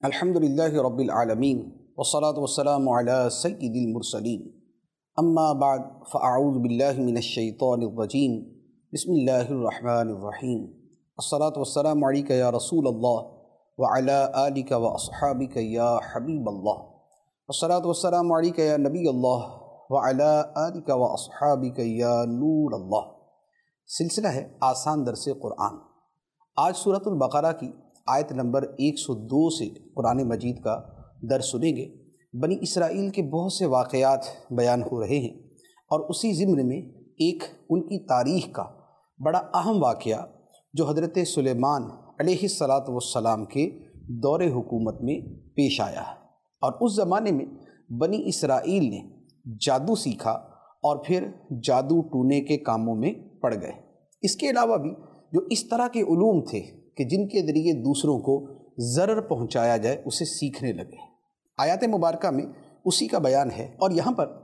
الحمدللہ رب العالمین والصلاة والسلام علی سید المرسلین اما بعد فاعوذ باللہ من الشیطان الرجیم بسم اللہ الرحمن الرحیم الصلاة والسلام علیک یا رسول اللہ وعلی آلک واصحابک یا حبیب اللہ الصلاة والسلام علیک یا نبی اللہ وعلی آلک واصحابک یا نور اللہ۔ سلسلہ ہے آسان درس قرآن۔ آج سورۃ البقرہ کی آیت نمبر 102 سے قرآن مجید کا درس سنیں گے۔ بنی اسرائیل کے بہت سے واقعات بیان ہو رہے ہیں اور اسی ضمن میں ایک ان کی تاریخ کا بڑا اہم واقعہ جو حضرت سلیمان علیہ السلام کے دور حکومت میں پیش آیا ہے، اور اس زمانے میں بنی اسرائیل نے جادو سیکھا اور پھر جادو ٹونے کے کاموں میں پڑ گئے۔ اس کے علاوہ بھی جو اس طرح کے علوم تھے کہ جن کے ذریعے دوسروں کو ضرر پہنچایا جائے اسے سیکھنے لگے۔ آیات مبارکہ میں اسی کا بیان ہے، اور یہاں پر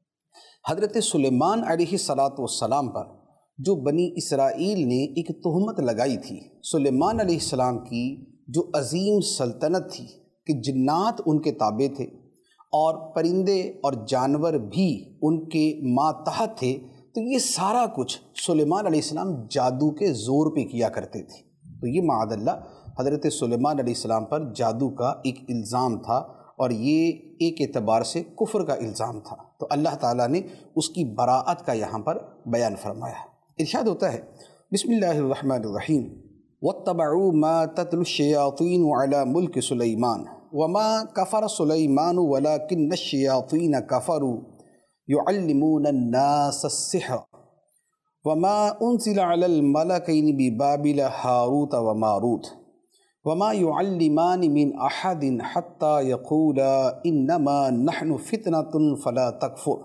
حضرت سلیمان علیہ السلام پر جو بنی اسرائیل نے ایک تہمت لگائی تھی، سلیمان علیہ السلام کی جو عظیم سلطنت تھی کہ جنات ان کے تابع تھے اور پرندے اور جانور بھی ان کے ماتحت تھے، تو یہ سارا کچھ سلیمان علیہ السلام جادو کے زور پہ کیا کرتے تھے۔ تو یہ معاذ اللہ حضرت سلیمان علیہ السلام پر جادو کا ایک الزام تھا، اور یہ ایک اعتبار سے کفر کا الزام تھا۔ تو اللہ تعالیٰ نے اس کی براءت کا یہاں پر بیان فرمایا۔ ارشاد ہوتا ہے بسم اللہ الرحمن الرحیم واتبعوا ما تتلو الشیاطین علی ملک سلیمان وما کفر سلیمان ولکن الشیاطین کفروا يعلمون الناس السحر وما انزل على الملكين ببابل هاروت وماروت وما يعلمان من احد حتى يقولا انما نحن فتنة فلا تكفر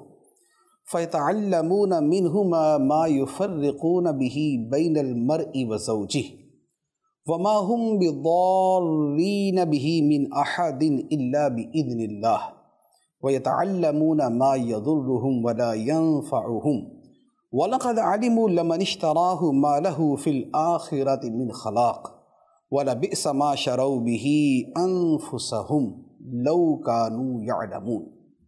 فيتعلمون منهما ما يفرقون به بين المرء وزوجه وما هم بضارين به من احد الا باذن الله ويتعلمون ما يضرهم ولا ينفعهم وَلَقَدْ عَلِمُوا لَمَنِ اشْتَرَاهُ مَا لَهُ فِي الْآخِرَةِ مِنْ خَلَاقٍ وَلَبِئْسَ مَا شَرَوْا بِهِ أَنفُسَهُمْ لَوْ كَانُوا يَعْلَمُونَ۔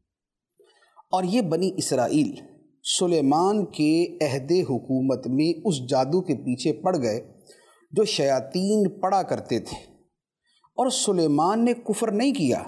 اور یہ بنی اسرائیل سلیمان کے عہد حکومت میں اس جادو کے پیچھے پڑ گئے جو شیاطین پڑا کرتے تھے، اور سلیمان نے کفر نہیں کیا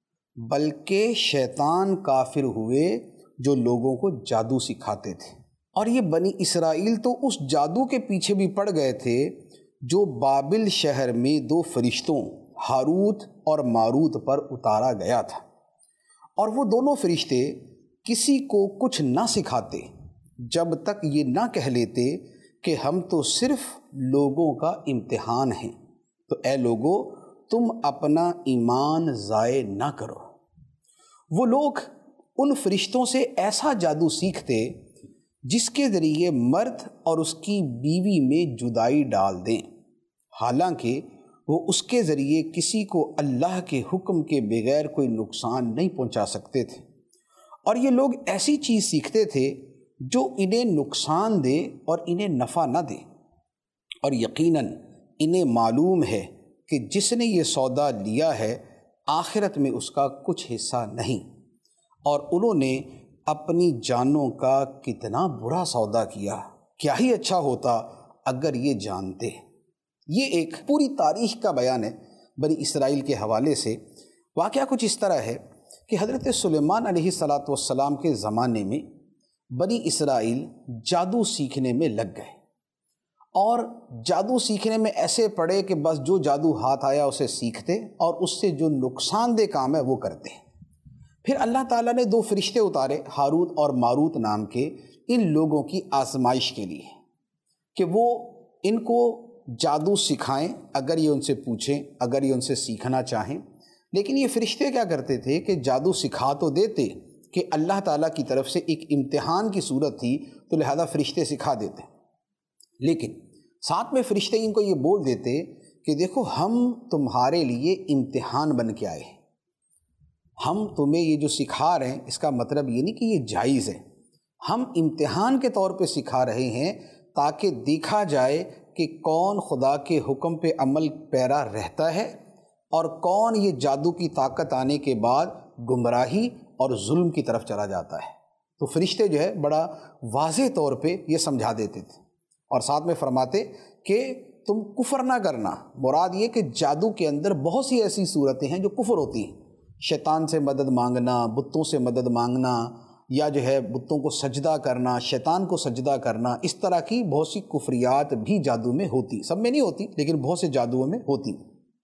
بلکہ شیطان کافر ہوئے جو لوگوں کو جادو سکھاتے تھے۔ اور یہ بنی اسرائیل تو اس جادو کے پیچھے بھی پڑ گئے تھے جو بابل شہر میں دو فرشتوں ہاروت اور ماروت پر اتارا گیا تھا، اور وہ دونوں فرشتے کسی کو کچھ نہ سکھاتے جب تک یہ نہ کہہ لیتے کہ ہم تو صرف لوگوں کا امتحان ہیں، تو اے لوگو تم اپنا ایمان ضائع نہ کرو۔ وہ لوگ ان فرشتوں سے ایسا جادو سیکھتے جس کے ذریعے مرد اور اس کی بیوی میں جدائی ڈال دیں، حالانکہ وہ اس کے ذریعے کسی کو اللہ کے حکم کے بغیر کوئی نقصان نہیں پہنچا سکتے تھے۔ اور یہ لوگ ایسی چیز سیکھتے تھے جو انہیں نقصان دے اور انہیں نفع نہ دے، اور یقیناً انہیں معلوم ہے کہ جس نے یہ سودا لیا ہے آخرت میں اس کا کچھ حصہ نہیں، اور انہوں نے اپنی جانوں کا کتنا برا سودا کیا۔ کیا ہی اچھا ہوتا اگر یہ جانتے۔ یہ ایک پوری تاریخ کا بیان ہے بنی اسرائیل کے حوالے سے۔ واقعہ کچھ اس طرح ہے کہ حضرت سلیمان علیہ السلام کے زمانے میں بنی اسرائیل جادو سیکھنے میں لگ گئے، اور جادو سیکھنے میں ایسے پڑے کہ بس جو جادو ہاتھ آیا اسے سیکھتے، اور اس سے جو نقصان دہ کام ہے وہ کرتے۔ پھر اللہ تعالیٰ نے دو فرشتے اتارے ہاروت اور ماروت نام کے ان لوگوں کی آزمائش کے لیے، کہ وہ ان کو جادو سکھائیں اگر یہ ان سے پوچھیں، اگر یہ ان سے سیکھنا چاہیں۔ لیکن یہ فرشتے کیا کرتے تھے کہ جادو سکھا تو دیتے کہ اللہ تعالیٰ کی طرف سے ایک امتحان کی صورت تھی، تو لہذا فرشتے سکھا دیتے، لیکن ساتھ میں فرشتے ان کو یہ بول دیتے کہ دیکھو ہم تمہارے لیے امتحان بن کے آئے ہیں، ہم تمہیں یہ جو سکھا رہے ہیں اس کا مطلب یہ نہیں کہ یہ جائز ہے، ہم امتحان کے طور پہ سکھا رہے ہیں تاکہ دیکھا جائے کہ کون خدا کے حکم پہ عمل پیرا رہتا ہے اور کون یہ جادو کی طاقت آنے کے بعد گمراہی اور ظلم کی طرف چلا جاتا ہے۔ تو فرشتے جو ہے بڑا واضح طور پہ یہ سمجھا دیتے تھے، اور ساتھ میں فرماتے کہ تم کفر نہ کرنا۔ مراد یہ کہ جادو کے اندر بہت سی ایسی صورتیں ہیں جو کفر ہوتی ہیں، شیطان سے مدد مانگنا، بتوں سے مدد مانگنا، یا جو ہے بتوں کو سجدہ کرنا، شیطان کو سجدہ کرنا، اس طرح کی بہت سی کفریات بھی جادو میں ہوتی، سب میں نہیں ہوتی لیکن بہت سے جادوؤں میں ہوتی۔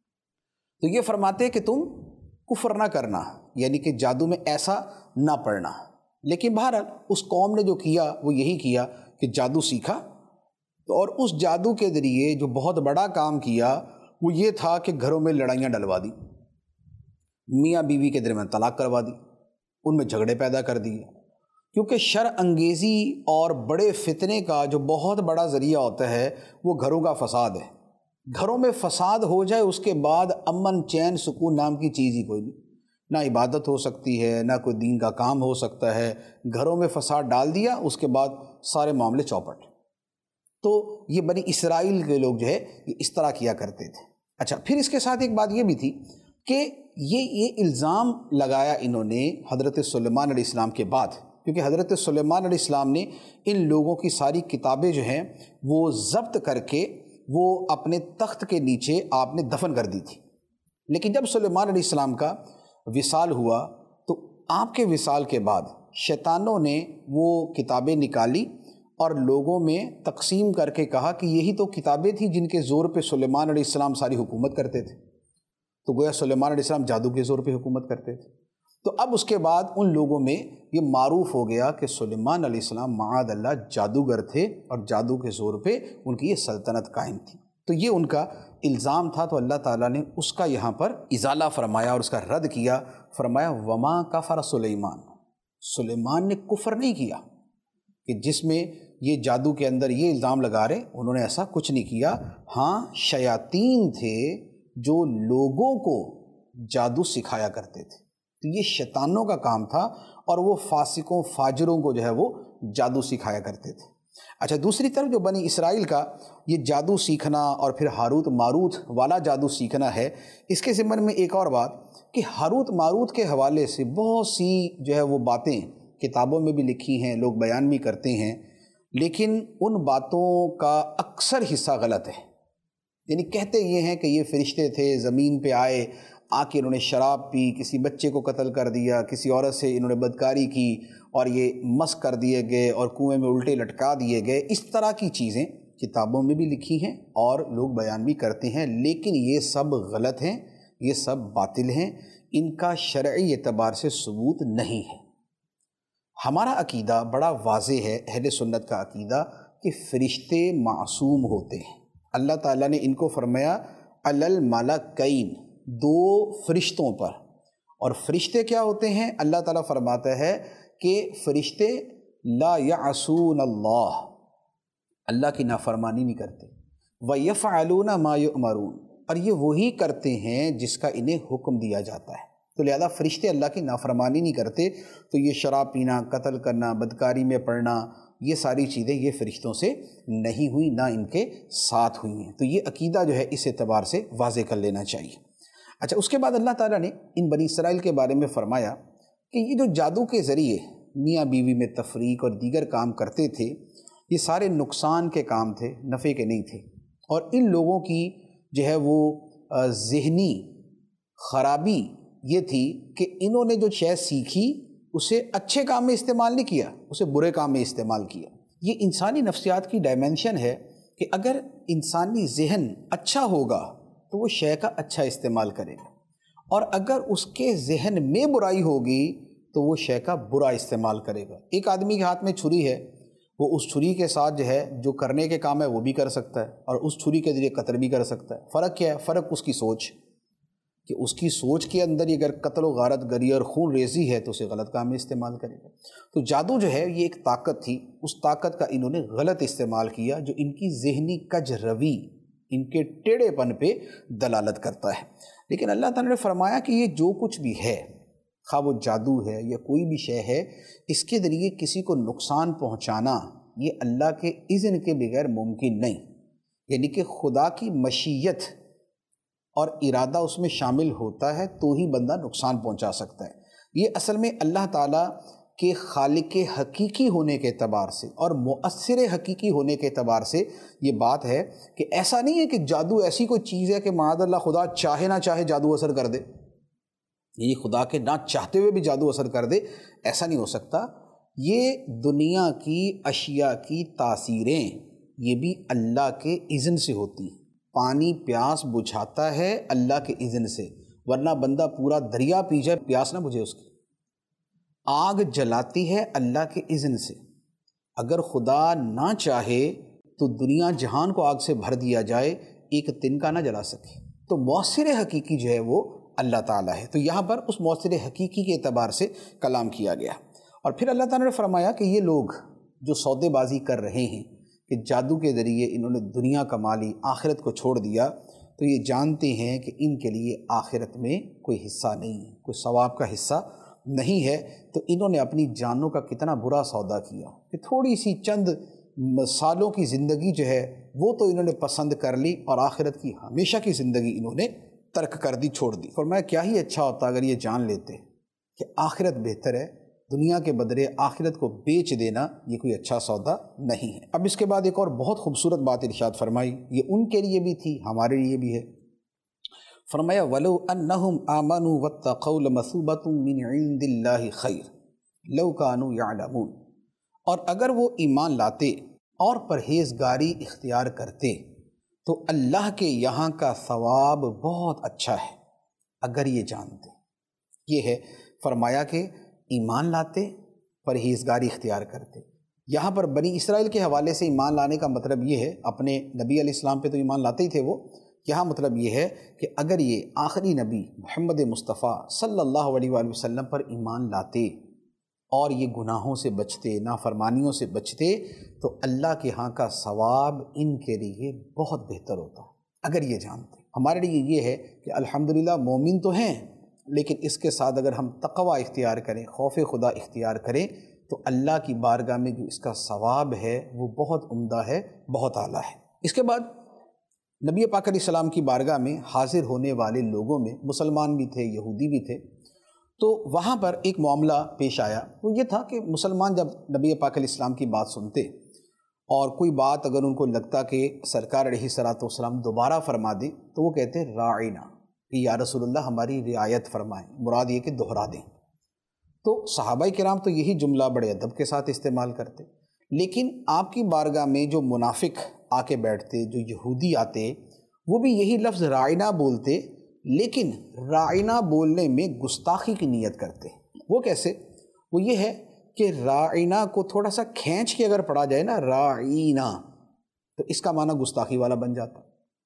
تو یہ فرماتے کہ تم کفر نہ کرنا، یعنی کہ جادو میں ایسا نہ پڑنا۔ لیکن بہرحال اس قوم نے جو کیا وہ یہی کیا کہ جادو سیکھا، اور اس جادو کے ذریعے جو بہت بڑا کام کیا وہ یہ تھا کہ گھروں میں لڑائیاں ڈلوا دی، میاں بیوی کے درمیان طلاق کروا دی، ان میں جھگڑے پیدا کر دیے، کیونکہ شر انگیزی اور بڑے فتنے کا جو بہت بڑا ذریعہ ہوتا ہے وہ گھروں کا فساد ہے۔ گھروں میں فساد ہو جائے اس کے بعد امن چین سکون نام کی چیز ہی کوئی نہیں، نہ عبادت ہو سکتی ہے، نہ کوئی دین کا کام ہو سکتا ہے۔ گھروں میں فساد ڈال دیا، اس کے بعد سارے معاملے چوپٹ۔ تو یہ بنی اسرائیل کے لوگ جو ہے یہ اس طرح کیا کرتے تھے۔ اچھا، پھر اس کے ساتھ ایک بات یہ بھی تھی کہ یہ الزام لگایا انہوں نے حضرت سلیمان علیہ السلام کے بعد، کیونکہ حضرت سلیمان علیہ السلام نے ان لوگوں کی ساری کتابیں جو ہیں وہ ضبط کر کے وہ اپنے تخت کے نیچے آپ نے دفن کر دی تھی۔ لیکن جب سلیمان علیہ السلام کا وصال ہوا تو آپ کے وصال کے بعد شیطانوں نے وہ کتابیں نکالی اور لوگوں میں تقسیم کر کے کہا کہ یہی تو کتابیں تھیں جن کے زور پہ سلیمان علیہ السلام ساری حکومت کرتے تھے۔ تو گویا سلیمان علیہ السلام جادو کے زور پہ حکومت کرتے تھے۔ تو اب اس کے بعد ان لوگوں میں یہ معروف ہو گیا کہ سلیمان علیہ السلام معاذ اللہ جادوگر تھے، اور جادو کے زور پہ ان کی یہ سلطنت قائم تھی۔ تو یہ ان کا الزام تھا، تو اللہ تعالیٰ نے اس کا یہاں پر ازالہ فرمایا اور اس کا رد کیا، فرمایا وما کفر سلیمان، سلیمان نے کفر نہیں کیا، کہ جس میں یہ جادو کے اندر یہ الزام لگا رہے انہوں نے ایسا کچھ نہیں کیا۔ ہاں شیاطین تھے جو لوگوں کو جادو سکھایا کرتے تھے، تو یہ شیطانوں کا کام تھا، اور وہ فاسقوں فاجروں کو جو ہے وہ جادو سکھایا کرتے تھے۔ اچھا، دوسری طرف جو بنی اسرائیل کا یہ جادو سیکھنا اور پھر ہاروت ماروت والا جادو سیکھنا ہے، اس کے ضمن میں ایک اور بات کہ ہاروت ماروت کے حوالے سے بہت سی جو ہے وہ باتیں کتابوں میں بھی لکھی ہیں، لوگ بیان بھی کرتے ہیں، لیکن ان باتوں کا اکثر حصہ غلط ہے۔ یعنی کہتے یہ ہیں کہ یہ فرشتے تھے، زمین پہ آئے، آ کے انہوں نے شراب پی، کسی بچے کو قتل کر دیا، کسی عورت سے انہوں نے بدکاری کی اور یہ مس کر دیے گئے اور کنویں میں الٹے لٹکا دیے گئے۔ اس طرح کی چیزیں کتابوں میں بھی لکھی ہیں اور لوگ بیان بھی کرتے ہیں، لیکن یہ سب غلط ہیں، یہ سب باطل ہیں، ان کا شرعی اعتبار سے ثبوت نہیں ہے۔ ہمارا عقیدہ بڑا واضح ہے، اہل سنت کا عقیدہ، کہ فرشتے معصوم ہوتے ہیں۔ اللہ تعالیٰ نے ان کو فرمایا علی الملکین، دو فرشتوں پر، اور فرشتے کیا ہوتے ہیں؟ اللہ تعالیٰ فرماتا ہے کہ فرشتے لا یعصون اللہ، اللہ کی نافرمانی نہیں کرتے، وَيَفْعَلُونَ مَا يُؤْمَرُونَ، اور یہ وہی کرتے ہیں جس کا انہیں حکم دیا جاتا ہے۔ تو لہذا فرشتے اللہ کی نافرمانی نہیں کرتے، تو یہ شراب پینا، قتل کرنا، بدکاری میں پڑنا، یہ ساری چیزیں یہ فرشتوں سے نہیں ہوئی، نہ ان کے ساتھ ہوئی ہیں۔ تو یہ عقیدہ جو ہے اس اعتبار سے واضح کر لینا چاہیے۔ اچھا، اس کے بعد اللہ تعالیٰ نے ان بنی اسرائیل کے بارے میں فرمایا کہ یہ جو جادو کے ذریعے میاں بیوی میں تفریق اور دیگر کام کرتے تھے، یہ سارے نقصان کے کام تھے، نفع کے نہیں تھے، اور ان لوگوں کی جو ہے وہ ذہنی خرابی یہ تھی کہ انہوں نے جو شے سیکھی اسے اچھے کام میں استعمال نہیں کیا، اسے برے کام میں استعمال کیا۔ یہ انسانی نفسیات کی ڈائمنشن ہے کہ اگر انسانی ذہن اچھا ہوگا تو وہ شے کا اچھا استعمال کرے گا، اور اگر اس کے ذہن میں برائی ہوگی تو وہ شے کا برا استعمال کرے گا۔ ایک آدمی کے ہاتھ میں چھری ہے، وہ اس چھری کے ساتھ جو ہے جو کرنے کے کام ہے وہ بھی کر سکتا ہے، اور اس چھری کے ذریعے قتل بھی کر سکتا ہے۔ فرق کیا ہے؟ فرق اس کی سوچ، کہ اس کی سوچ کے اندر اگر قتل و غارت گری اور خون ریزی ہے تو اسے غلط کام میں استعمال کرے گا۔ تو جادو جو ہے یہ ایک طاقت تھی، اس طاقت کا انہوں نے غلط استعمال کیا، جو ان کی ذہنی کج روی، ان کے ٹیڑھے پن پہ دلالت کرتا ہے۔ لیکن اللہ تعالیٰ نے فرمایا کہ یہ جو کچھ بھی ہے، خواہ وہ جادو ہے یا کوئی بھی شے ہے، اس کے ذریعے کسی کو نقصان پہنچانا یہ اللہ کے اذن کے بغیر ممکن نہیں، یعنی کہ خدا کی مشیت اور ارادہ اس میں شامل ہوتا ہے تو ہی بندہ نقصان پہنچا سکتا ہے۔ یہ اصل میں اللہ تعالیٰ کے خالق حقیقی ہونے کے اعتبار سے اور مؤثر حقیقی ہونے کے اعتبار سے یہ بات ہے کہ ایسا نہیں ہے کہ جادو ایسی کوئی چیز ہے کہ معاذ اللہ خدا چاہے نہ چاہے جادو اثر کر دے، یہ خدا کے نہ چاہتے ہوئے بھی جادو اثر کر دے، ایسا نہیں ہو سکتا۔ یہ دنیا کی اشیاء کی تاثیریں یہ بھی اللہ کے اذن سے ہوتی ہیں۔ پانی پیاس بجھاتا ہے اللہ کے اذن سے، ورنہ بندہ پورا دریا پی جائے پیاس نہ بجھے اس کی۔ آگ جلاتی ہے اللہ کے اذن سے، اگر خدا نہ چاہے تو دنیا جہان کو آگ سے بھر دیا جائے، ایک تنکا نہ جلا سکے۔ تو مؤثر حقیقی جو ہے وہ اللہ تعالیٰ ہے۔ تو یہاں پر اس مؤثر حقیقی کے اعتبار سے کلام کیا گیا، اور پھر اللہ تعالیٰ نے فرمایا کہ یہ لوگ جو سودے بازی کر رہے ہیں کہ جادو کے ذریعے انہوں نے دنیا کما لی، آخرت کو چھوڑ دیا، تو یہ جانتے ہیں کہ ان کے لیے آخرت میں کوئی حصہ نہیں ہے، کوئی ثواب کا حصہ نہیں ہے۔ تو انہوں نے اپنی جانوں کا کتنا برا سودا کیا کہ تھوڑی سی چند سالوں کی زندگی جو ہے وہ تو انہوں نے پسند کر لی، اور آخرت کی ہمیشہ کی زندگی انہوں نے ترک کر دی، چھوڑ دی۔ فرمایا کیا ہی اچھا ہوتا اگر یہ جان لیتے کہ آخرت بہتر ہے، دنیا کے بدلے آخرت کو بیچ دینا یہ کوئی اچھا سودا نہیں ہے۔ اب اس کے بعد ایک اور بہت خوبصورت بات ارشاد فرمائی، یہ ان کے لیے بھی تھی، ہمارے لیے بھی ہے۔ فرمایا وَلَوْ أَنَّهُمْ آمَنُوا وَاتَّقَوْا لَمَثُوبَةٌ مِّنْ عِندِ اللَّهِ خَيْرٌ لَوْ كَانُوا يَعْلَمُونَ، اور اگر وہ ایمان لاتے اور پرہیزگاری اختیار کرتے تو اللہ کے یہاں کا ثواب بہت اچھا ہے اگر یہ جانتے۔ یہ ہے فرمایا کہ ایمان لاتے، پرہیزگاری اختیار کرتے۔ یہاں پر بنی اسرائیل کے حوالے سے ایمان لانے کا مطلب یہ ہے، اپنے نبی علیہ السلام پہ تو ایمان لاتے ہی تھے وہ، یہاں مطلب یہ ہے کہ اگر یہ آخری نبی محمد مصطفیٰ صلی اللہ علیہ وآلہ وسلم پر ایمان لاتے اور یہ گناہوں سے بچتے، نافرمانیوں سے بچتے، تو اللہ کے ہاں کا ثواب ان کے لیے بہت بہتر ہوتا اگر یہ جانتے۔ ہمارے لیے یہ ہے کہ الحمدللہ مومن تو ہیں، لیکن اس کے ساتھ اگر ہم تقوی اختیار کریں، خوف خدا اختیار کریں، تو اللہ کی بارگاہ میں جو اس کا ثواب ہے وہ بہت عمدہ ہے، بہت اعلیٰ ہے۔ اس کے بعد نبی پاک علیہ السلام کی بارگاہ میں حاضر ہونے والے لوگوں میں مسلمان بھی تھے، یہودی بھی تھے، تو وہاں پر ایک معاملہ پیش آیا، وہ یہ تھا کہ مسلمان جب نبی پاک علیہ السلام کی بات سنتے اور کوئی بات اگر ان کو لگتا کہ سرکار علیہ السلام دوبارہ فرما دیں تو وہ کہتے راعینا، کہ یا رسول اللہ ہماری رعایت فرمائیں، مراد یہ کہ دہرا دیں۔ تو صحابہ کرام تو یہی جملہ بڑے ادب کے ساتھ استعمال کرتے، لیکن آپ کی بارگاہ میں جو منافق آ کے بیٹھتے، جو یہودی آتے، وہ بھی یہی لفظ راعینا بولتے، لیکن راعینا بولنے میں گستاخی کی نیت کرتے۔ وہ کیسے؟ وہ یہ ہے کہ راعینا کو تھوڑا سا کھینچ کے اگر پڑھا جائے نا راعینا، تو اس کا معنی گستاخی والا بن جاتا۔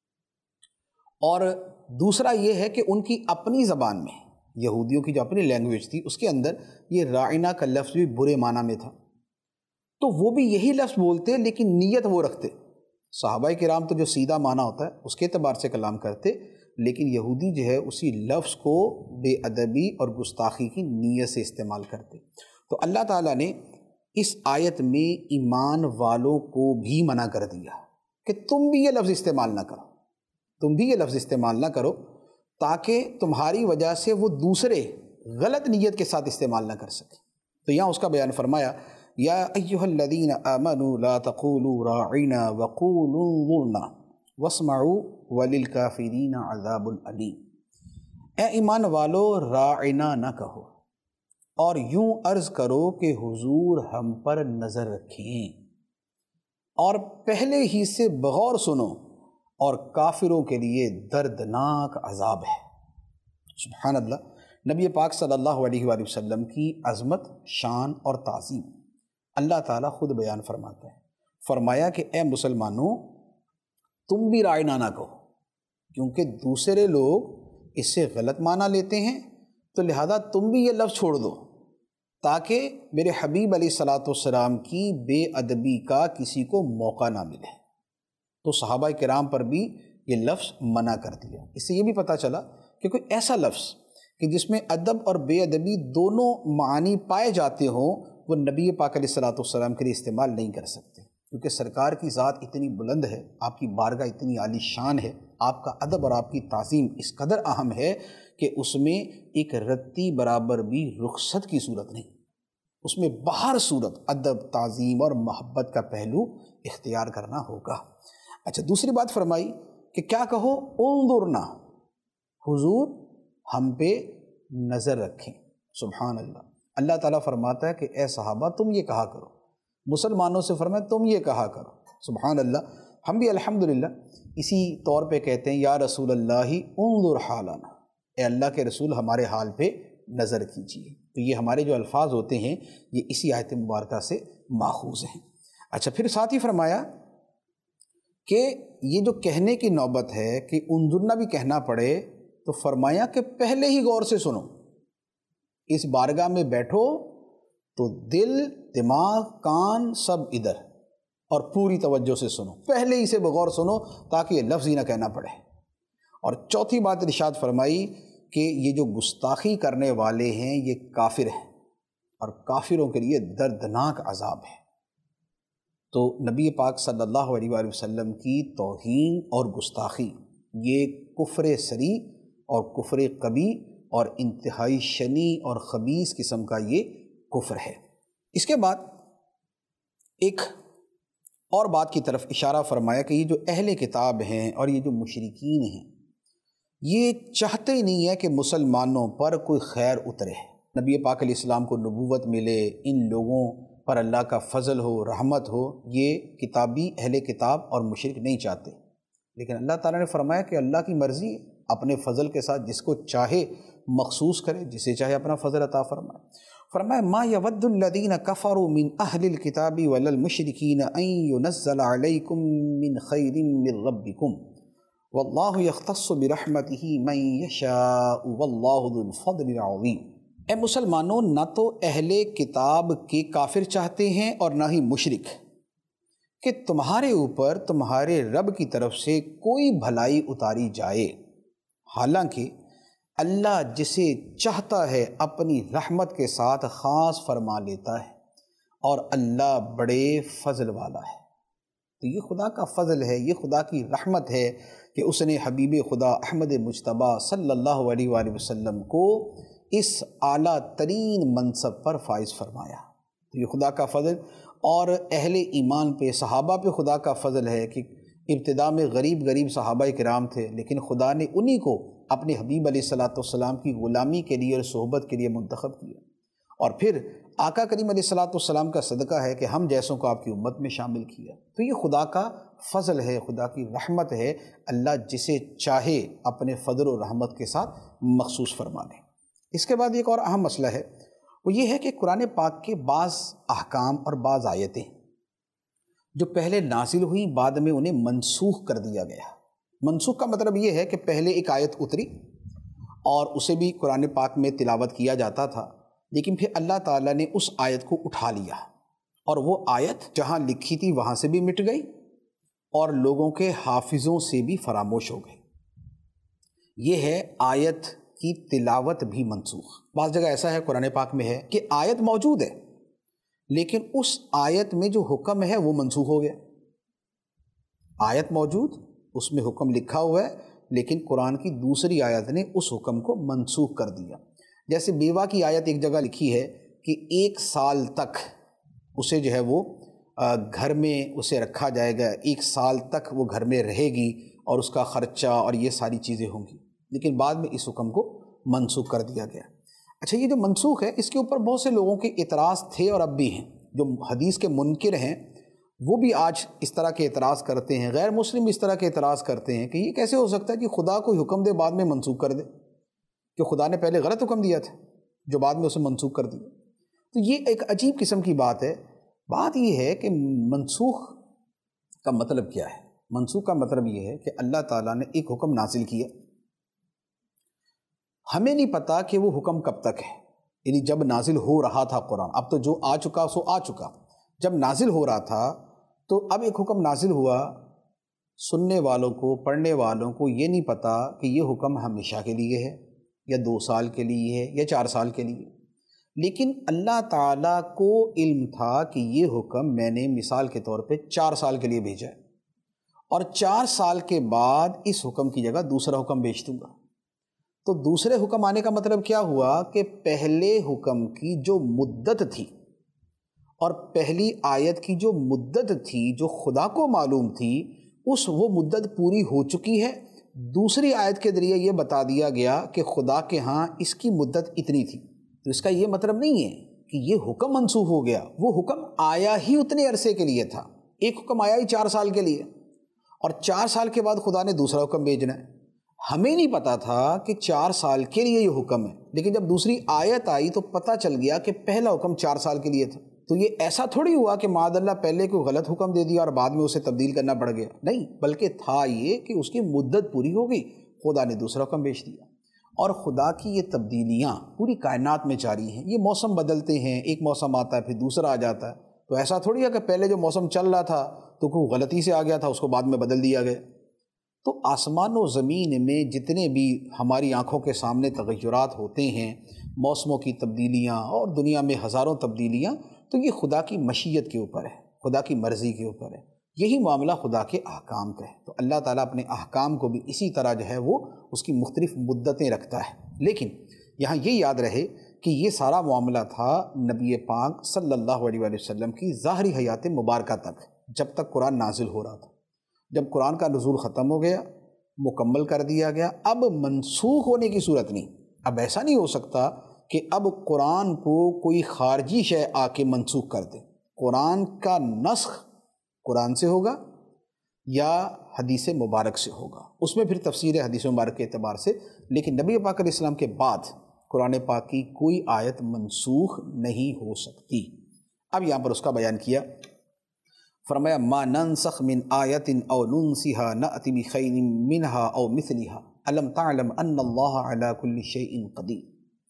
اور دوسرا یہ ہے کہ ان کی اپنی زبان میں، یہودیوں کی جو اپنی لینگویج تھی اس کے اندر یہ راعینا کا لفظ بھی برے معنی میں تھا، تو وہ بھی یہی لفظ بولتے لیکن نیت وہ رکھتے۔ صحابہ کرام تو جو سیدھا معنی ہوتا ہے اس کے اعتبار سے کلام کرتے، لیکن یہودی جو ہے اسی لفظ کو بے ادبی اور گستاخی کی نیت سے استعمال کرتے۔ تو اللہ تعالیٰ نے اس آیت میں ایمان والوں کو بھی منع کر دیا کہ تم بھی یہ لفظ استعمال نہ کرو، تم بھی یہ لفظ استعمال نہ کرو، تاکہ تمہاری وجہ سے وہ دوسرے غلط نیت کے ساتھ استعمال نہ کر سکے۔ تو یہاں اس کا بیان فرمایا یا ایھا الذین آمنوا لا تقولوا راعنا وقولوا انظرنا واسمعوا وللکافرین عذاب علیم۔ اے ایمان والو راعنا نہ کہو اور یوں عرض کرو کہ حضور ہم پر نظر رکھیں، اور پہلے ہی سے بغور سنو، اور کافروں کے لیے دردناک عذاب ہے۔ سبحان اللہ، نبی پاک صلی اللہ علیہ وآلہ وسلم کی عظمت، شان اور تعظیم اللہ تعالیٰ خود بیان فرماتا ہے۔ فرمایا کہ اے مسلمانوں تم بھی راعینا نہ کہو، کیونکہ دوسرے لوگ اس سے غلط معنی لیتے ہیں، تو لہذا تم بھی یہ لفظ چھوڑ دو تاکہ میرے حبیب علیہ السلام کی بے ادبی کا کسی کو موقع نہ ملے۔ تو صحابہ کرام پر بھی یہ لفظ منع کر دیا۔ اس سے یہ بھی پتہ چلا کہ کوئی ایسا لفظ کہ جس میں ادب اور بے ادبی دونوں معانی پائے جاتے ہوں، وہ نبی پاک علیہ السلام کے لیے استعمال نہیں کر سکتے۔ کیونکہ سرکار کی ذات اتنی بلند ہے، آپ کی بارگاہ اتنی عالی شان ہے، آپ کا ادب اور آپ کی تعظیم اس قدر اہم ہے کہ اس میں ایک رتی برابر بھی رخصت کی صورت نہیں، اس میں بہر صورت ادب، تعظیم اور محبت کا پہلو اختیار کرنا ہوگا۔ اچھا، دوسری بات فرمائی کہ کیا کہو، انظرنا، حضور ہم پہ نظر رکھیں۔ سبحان اللہ، اللہ تعالیٰ فرماتا ہے کہ اے صحابہ تم یہ کہا کرو، مسلمانوں سے فرمایا تم یہ کہا کرو۔ سبحان اللہ، ہم بھی الحمدللہ اسی طور پہ کہتے ہیں یا رسول اللہ انظر حالنا، اے اللہ کے رسول ہمارے حال پہ نظر کیجیے۔ تو یہ ہمارے جو الفاظ ہوتے ہیں یہ اسی آیت مبارکہ سے ماخوذ ہیں۔ اچھا، پھر ساتھ ہی فرمایا کہ یہ جو کہنے کی نوبت ہے کہ انظرنا بھی کہنا پڑے، تو فرمایا کہ پہلے ہی غور سے سنو، اس بارگاہ میں بیٹھو تو دل، دماغ، کان سب ادھر، اور پوری توجہ سے سنو، پہلے ہی سے بغور سنو تاکہ یہ لفظ ہی نہ کہنا پڑے۔ اور چوتھی بات ارشاد فرمائی کہ یہ جو گستاخی کرنے والے ہیں یہ کافر ہیں، اور کافروں کے لیے دردناک عذاب ہے۔ تو نبی پاک صلی اللہ علیہ وآلہ وسلم کی توہین اور گستاخی یہ کفر صریح اور کفر قبیح اور انتہائی شنی اور خبیث قسم کا یہ کفر ہے۔ اس کے بعد ایک اور بات کی طرف اشارہ فرمایا کہ یہ جو اہل کتاب ہیں اور یہ جو مشرکین ہیں یہ چاہتے ہی نہیں ہے کہ مسلمانوں پر کوئی خیر اترے، نبی پاک علیہ السلام کو نبوت ملے، ان لوگوں پر اللہ کا فضل ہو، رحمت ہو، یہ کتابی اہل کتاب اور مشرک نہیں چاہتے۔ لیکن اللہ تعالیٰ نے فرمایا کہ اللہ کی مرضی اپنے فضل کے ساتھ جس کو چاہے مخصوص کرے، جسے چاہے اپنا فضل عطا فرمائے۔ فرمایا ما یود الذین کفروا من اہل الکتاب ولا المشرکین ان ینزل علیکم من خیر من ربکم واللہ یختص برحمتہ من یشاء واللہ ذو الفضل العظیم۔ اے مسلمانوں، نہ تو اہل کتاب کے کافر چاہتے ہیں اور نہ ہی مشرک کہ تمہارے اوپر تمہارے رب کی طرف سے کوئی بھلائی اتاری جائے، حالانکہ اللہ جسے چاہتا ہے اپنی رحمت کے ساتھ خاص فرما لیتا ہے، اور اللہ بڑے فضل والا ہے۔ تو یہ خدا کا فضل ہے، یہ خدا کی رحمت ہے کہ اس نے حبیب خدا احمد مجتبیٰ صلی اللہ علیہ وآلہ وسلم کو اس اعلیٰ ترین منصب پر فائز فرمایا۔ تو یہ خدا کا فضل، اور اہل ایمان پہ، صحابہ پہ خدا کا فضل ہے کہ ابتدا میں غریب صحابہ کرام تھے، لیکن خدا نے انہی کو اپنے حبیب علیہ السلام کی غلامی کے لیے اور صحبت کے لیے منتخب کیا، اور پھر آقا کریم علیہ السلام کا صدقہ ہے کہ ہم جیسوں کو آپ کی امت میں شامل کیا۔ تو یہ خدا کا فضل ہے، خدا کی رحمت ہے، اللہ جسے چاہے اپنے فضل و رحمت کے ساتھ مخصوص فرما لے۔ اس کے بعد ایک اور اہم مسئلہ ہے، وہ یہ ہے کہ قرآن پاک کے بعض احکام اور بعض آیتیں جو پہلے نازل ہوئیں بعد میں انہیں منسوخ کر دیا گیا۔ منسوخ کا مطلب یہ ہے کہ پہلے ایک آیت اتری اور اسے بھی قرآن پاک میں تلاوت کیا جاتا تھا، لیکن پھر اللہ تعالیٰ نے اس آیت کو اٹھا لیا، اور وہ آیت جہاں لکھی تھی وہاں سے بھی مٹ گئی اور لوگوں کے حافظوں سے بھی فراموش ہو گئی۔ یہ ہے آیت کی تلاوت بھی منسوخ۔ بعض جگہ ایسا ہے قرآن پاک میں ہے کہ آیت موجود ہے لیکن اس آیت میں جو حکم ہے وہ منسوخ ہو گیا۔ آیت موجود، اس میں حکم لکھا ہوا ہے، لیکن قرآن کی دوسری آیت نے اس حکم کو منسوخ کر دیا۔ جیسے بیوہ کی آیت ایک جگہ لکھی ہے کہ 1 سال تک اسے جو ہے وہ گھر میں اسے رکھا جائے گا، 1 سال تک وہ گھر میں رہے گی اور اس کا خرچہ اور یہ ساری چیزیں ہوں گی، لیکن بعد میں اس حکم کو منسوخ کر دیا گیا۔ اچھا، یہ جو منسوخ ہے اس کے اوپر بہت سے لوگوں کے اعتراض تھے اور اب بھی ہیں۔ جو حدیث کے منکر ہیں وہ بھی آج اس طرح کے اعتراض کرتے ہیں، غیر مسلم اس طرح کے اعتراض کرتے ہیں کہ یہ کیسے ہو سکتا ہے کہ خدا کوئی حکم دے بعد میں منسوخ کر دے، کہ خدا نے پہلے غلط حکم دیا تھا جو بعد میں اسے منسوخ کر دیا۔ تو یہ ایک عجیب قسم کی بات ہے۔ بات یہ ہے کہ منسوخ کا مطلب کیا ہے؟ منسوخ کا مطلب یہ ہے کہ اللہ تعالیٰ نے ایک حکم نازل کیا، ہمیں نہیں پتا کہ وہ حکم کب تک ہے، یعنی جب نازل ہو رہا تھا قرآن، اب تو جو آ چکا سو آ چکا، جب نازل ہو رہا تھا تو اب ایک حکم نازل ہوا، سننے والوں کو، پڑھنے والوں کو یہ نہیں پتا کہ یہ حکم ہمیشہ کے لیے ہے یا 2 سال کے لیے ہے یا 4 سال کے لیے، لیکن اللہ تعالیٰ کو علم تھا کہ یہ حکم میں نے مثال کے طور پہ 4 سال کے لیے بھیجا ہے، اور 4 سال کے بعد اس حکم کی جگہ دوسرا حکم بھیج دوں گا۔ تو دوسرے حکم آنے کا مطلب کیا ہوا کہ پہلے حکم کی جو مدت تھی اور پہلی آیت کی جو مدت تھی جو خدا کو معلوم تھی، وہ مدت پوری ہو چکی ہے۔ دوسری آیت کے ذریعے یہ بتا دیا گیا کہ خدا کے ہاں اس کی مدت اتنی تھی۔ تو اس کا یہ مطلب نہیں ہے کہ یہ حکم منسوخ ہو گیا، وہ حکم آیا ہی اتنے عرصے کے لیے تھا۔ ایک حکم آیا ہی 4 سال کے لیے، اور 4 سال کے بعد خدا نے دوسرا حکم بھیجنا ہے۔ ہمیں نہیں پتا تھا کہ 4 سال کے لیے یہ حکم ہے، لیکن جب دوسری آیت آئی تو پتہ چل گیا کہ پہلا حکم 4 سال کے لیے تھا۔ تو یہ ایسا تھوڑی ہوا کہ معاذ اللہ پہلے کوئی غلط حکم دے دیا اور بعد میں اسے تبدیل کرنا پڑ گیا، نہیں، بلکہ تھا یہ کہ اس کی مدت پوری ہو گئی، خدا نے دوسرا حکم بھیج دیا۔ اور خدا کی یہ تبدیلیاں پوری کائنات میں جاری ہیں۔ یہ موسم بدلتے ہیں، ایک موسم آتا ہے پھر دوسرا آ جاتا ہے، تو ایسا تھوڑی ہے کہ پہلے جو موسم چل رہا تھا تو کوئی غلطی سے آ گیا تھا، اس کو بعد میں بدل دیا گیا۔ تو آسمان و زمین میں جتنے بھی ہماری آنکھوں کے سامنے تغیرات ہوتے ہیں، موسموں کی تبدیلیاں اور دنیا میں ہزاروں تبدیلیاں، تو یہ خدا کی مشیت کے اوپر ہے، خدا کی مرضی کے اوپر ہے۔ یہی معاملہ خدا کے احکام کا ہے۔ تو اللہ تعالیٰ اپنے احکام کو بھی اسی طرح جو ہے وہ اس کی مختلف مدتیں رکھتا ہے۔ لیکن یہاں یہ یاد رہے کہ یہ سارا معاملہ تھا نبی پاک صلی اللہ علیہ وآلہ وسلم کی ظاہری حیات مبارکہ تک، جب تک قرآن نازل ہو رہا تھا۔ جب قرآن کا نزول ختم ہو گیا، مکمل کر دیا گیا، اب منسوخ ہونے کی صورت نہیں۔ اب ایسا نہیں ہو سکتا کہ اب قرآن کو کوئی خارجی شے آ کے منسوخ کر دے۔ قرآن کا نسخ قرآن سے ہوگا یا حدیث مبارک سے ہوگا، اس میں پھر تفسیر حدیث مبارک کے اعتبار سے، لیکن نبی پاک علیہ السلام کے بعد قرآن پاک کی کوئی آیت منسوخ نہیں ہو سکتی۔ اب یہاں پر اس کا بیان کیا، فرمایا ما ننسخ من آیت او ننسها نأتی بخیر منها او مثلها الم تعلم ان اللہ علی کل شیء قدیر۔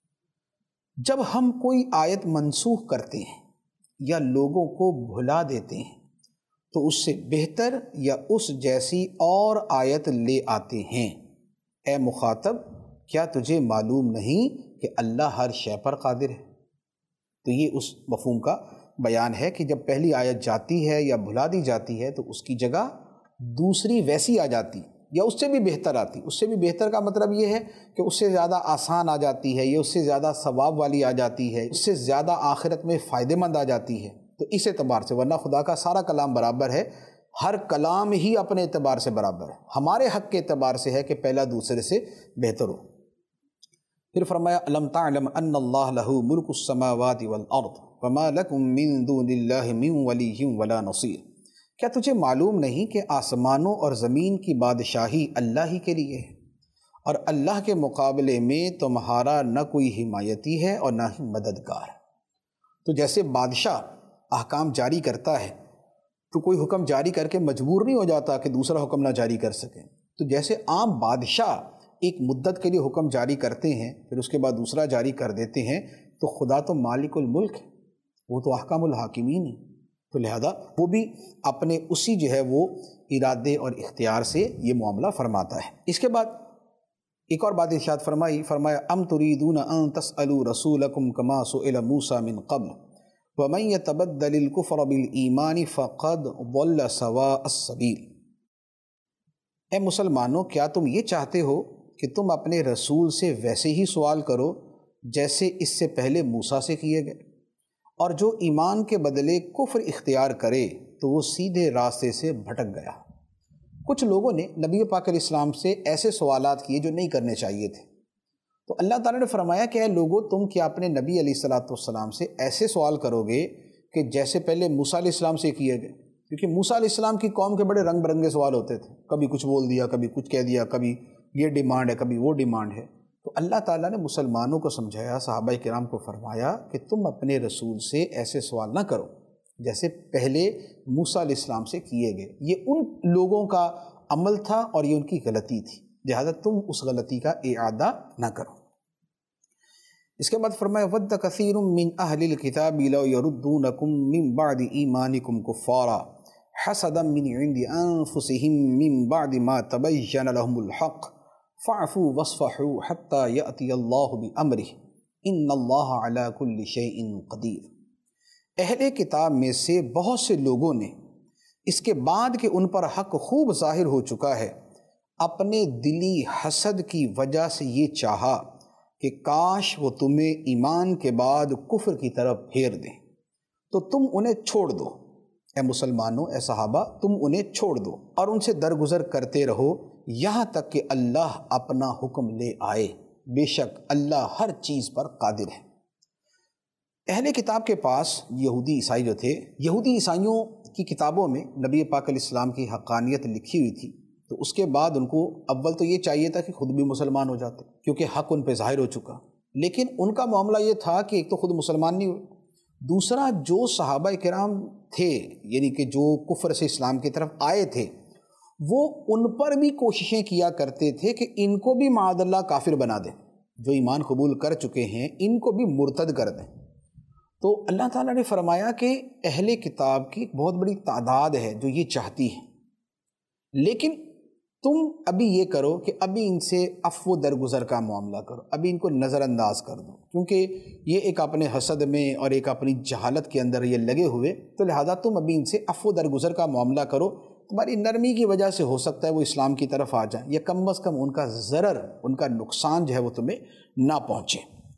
جب ہم کوئی آیت منسوخ کرتے ہیں یا لوگوں کو بھلا دیتے ہیں تو اس سے بہتر یا اس جیسی اور آیت لے آتے ہیں۔ اے مخاطب، کیا تجھے معلوم نہیں کہ اللہ ہر شے پر قادر ہے؟ تو یہ اس مفہوم کا بیان ہے کہ جب پہلی آیت جاتی ہے یا بھلا دی جاتی ہے تو اس کی جگہ دوسری ویسی آ جاتی یا اس سے بھی بہتر آتی۔ اس سے بھی بہتر کا مطلب یہ ہے کہ اس سے زیادہ آسان آ جاتی ہے، یا اس سے زیادہ ثواب والی آ جاتی ہے، اس سے زیادہ آخرت میں فائدہ مند آ جاتی ہے۔ تو اس اعتبار سے، ورنہ خدا کا سارا کلام برابر ہے، ہر کلام ہی اپنے اعتبار سے برابر ہے، ہمارے حق کے اعتبار سے ہے کہ پہلا دوسرے سے بہتر ہو۔ پھر فرمایا الم تعلم ان اللہ لہ ملک السماوات والارض وما لکم من دون اللہ من ولی ولا نصیر۔ کیا تجھے معلوم نہیں کہ آسمانوں اور زمین کی بادشاہی اللہ ہی کے لیے ہے، اور اللہ کے مقابلے میں تمہارا نہ کوئی حمایتی ہے اور نہ ہی مددگار۔ تو جیسے بادشاہ احکام جاری کرتا ہے تو کوئی حکم جاری کر کے مجبور نہیں ہو جاتا کہ دوسرا حکم نہ جاری کر سکیں، تو جیسے عام بادشاہ ایک مدت کے لیے حکم جاری کرتے ہیں پھر اس کے بعد دوسرا جاری کر دیتے ہیں، تو خدا تو مالک الملک ہے، وہ تو احکام الحاکمین ہے، تو لہذا وہ بھی اپنے اسی جو ہے وہ ارادے اور اختیار سے یہ معاملہ فرماتا ہے۔ اس کے بعد ایک اور بات ارشاد فرمایا ام تریدون ان تسألوا رسولکم کما سئل موسیٰ من قبل ومن يتبدل الكفر بالایمان فقد ضل سواء السبیل۔ اے مسلمانوں، کیا تم یہ چاہتے ہو کہ تم اپنے رسول سے ویسے ہی سوال کرو جیسے اس سے پہلے موسیٰ سے کیے گئے، اور جو ایمان کے بدلے کفر اختیار کرے تو وہ سیدھے راستے سے بھٹک گیا۔ کچھ لوگوں نے نبی پاک علیہ السلام سے ایسے سوالات کیے جو نہیں کرنے چاہیے تھے، تو اللہ تعالیٰ نے فرمایا کہ اے لوگو، تم کیا اپنے نبی علیہ السلام سے ایسے سوال کرو گے کہ جیسے پہلے موسیٰ علیہ السلام سے کیے گئے؟ کیونکہ موسیٰ علیہ السلام کی قوم کے بڑے رنگ برنگے سوال ہوتے تھے، کبھی کچھ بول دیا، کبھی کچھ کہہ دیا، کبھی یہ ڈیمانڈ ہے، کبھی وہ ڈیمانڈ ہے۔ تو اللہ تعالیٰ نے مسلمانوں کو سمجھایا، صحابہ کرام کو فرمایا کہ تم اپنے رسول سے ایسے سوال نہ کرو جیسے پہلے موسیٰ علیہ السلام سے کیے گئے۔ یہ ان لوگوں کا عمل تھا اور یہ ان کی غلطی تھی، لہذا تم اس غلطی کا اعادہ نہ کرو۔ اس کے بعد فرمایا وَدَّ كَثِيرٌ مِّنْ أَهْلِ الْكِتَابِ لَوْ يَرُدُّونَكُم مِّن بَعْدِ إِيمَانِكُمْ كُفَّارًا حَسَدًا مِّنْ عِندِ أَنفُسِهِم مِّن بَعْدِ مَا تَبَيَّنَ لَهُمُ الْحَقُّ فَاعْفُوا وَاصْفَحُوا حَتَّى يَأْتِيَ اللَّهُ بِأَمْرِهِ ان اللہ علی کل شیء قدیر۔ اہل کتاب میں سے بہت سے لوگوں نے اس کے بعد کہ ان پر حق خوب ظاہر ہو چکا ہے، اپنے دلی حسد کی وجہ سے یہ چاہا کہ کاش وہ تمہیں ایمان کے بعد کفر کی طرف پھیر دیں، تو تم انہیں چھوڑ دو۔ اے مسلمانوں، اے صحابہ، تم انہیں چھوڑ دو اور ان سے درگزر کرتے رہو یہاں تک کہ اللہ اپنا حکم لے آئے، بے شک اللہ ہر چیز پر قادر ہے۔ اہل کتاب کے پاس یہودی عیسائی جو تھے، یہودی عیسائیوں کی کتابوں میں نبی پاک علیہ السلام کی حقانیت لکھی ہوئی تھی، تو اس کے بعد ان کو اول تو یہ چاہیے تھا کہ خود بھی مسلمان ہو جاتے، کیونکہ حق ان پہ ظاہر ہو چکا، لیکن ان کا معاملہ یہ تھا کہ ایک تو خود مسلمان نہیں ہوئے، دوسرا جو صحابہ کرام تھے، یعنی کہ جو کفر سے اسلام کی طرف آئے تھے، وہ ان پر بھی کوششیں کیا کرتے تھے کہ ان کو بھی معاذ اللہ کافر بنا دیں، جو ایمان قبول کر چکے ہیں ان کو بھی مرتد کر دیں۔ تو اللہ تعالیٰ نے فرمایا کہ اہل کتاب کی بہت بڑی تعداد ہے جو یہ چاہتی ہے، لیکن تم ابھی یہ کرو کہ ابھی ان سے عفو درگزر کا معاملہ کرو، ابھی ان کو نظر انداز کر دو، کیونکہ یہ ایک اپنے حسد میں اور ایک اپنی جہالت کے اندر یہ لگے ہوئے، تو لہذا تم ابھی ان سے عفو درگزر کا معاملہ کرو، تمہاری نرمی کی وجہ سے ہو سکتا ہے وہ اسلام کی طرف آ جائیں، یا کم از کم ان کا ضرر، ان کا نقصان جو ہے وہ تمہیں نہ پہنچے۔